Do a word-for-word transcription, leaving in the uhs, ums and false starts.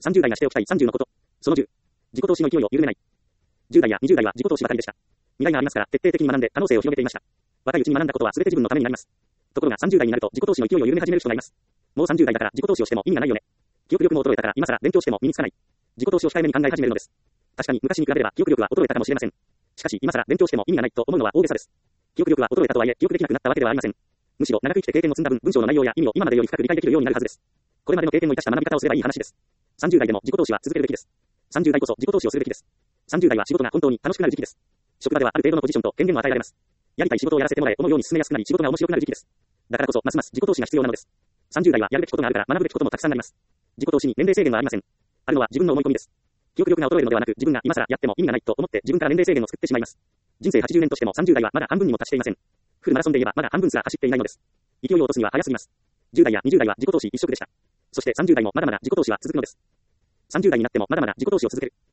さんじゅう代がしておきたいさんじゅうのこと。そのじゅう。自己投資の勢いを緩めない。じゅう代やにじゅう代は自己投資ばかりでした。未来がありますから、徹底的に学んで可能性を広げていました。若いうちに学んだことは全て自分のためになります。ところがさんじゅう代になると自己投資の勢いを緩め始める人がいます。もうさんじゅう代だから自己投資をしても意味がないよね。記憶力も衰えたから今更勉強しても身につかない。自己投資を控えめに考え始めるのです。確かに昔に比べれば記憶力は衰えたかもしれません。しかし今更勉強しても意味がないと思うのは大げさです。記憶力は衰えたとはいえ記憶できなくなったわけではありません。むしろ長く生きて経験を積んだ分、文章の内容や意味を今までより深く理解できるようになるはずです。これまでの経験を生かした学び方をすればいい話です。さんじゅう代でも自己投資は続けるべきです。さんじゅう代こそ自己投資をするべきです。さんじゅう代は仕事が本当に楽しくなる時期です。職場ではある程度のポジションと権限も与えられます。やりたい仕事をやらせてもらえ、思うように進めやすくなり仕事が面白くなる時期です。だからこそますます自己投資が必要なのです。さんじゅう代はやるべきことがあるから学ぶべきこともたくさんあります。自己投資に年齢制限はありません。あるのは自分の思い込みです。記憶力が衰えるのではなく、自分が今更やっても意味がないと思って自分から年齢制限を作ってしまいます。人生はちじゅうねんとしてもさんじゅう代はまだ半分にも達していません。フルマラソンで言えばまだ半分すら走っていないのです。勢いを落とすには早すぎます。じゅう代やにじゅう代は自己投資一色でした。そしてさんじゅう代もまだまだ自己投資は続くのです。さんじゅう代になってもまだまだ自己投資を続ける。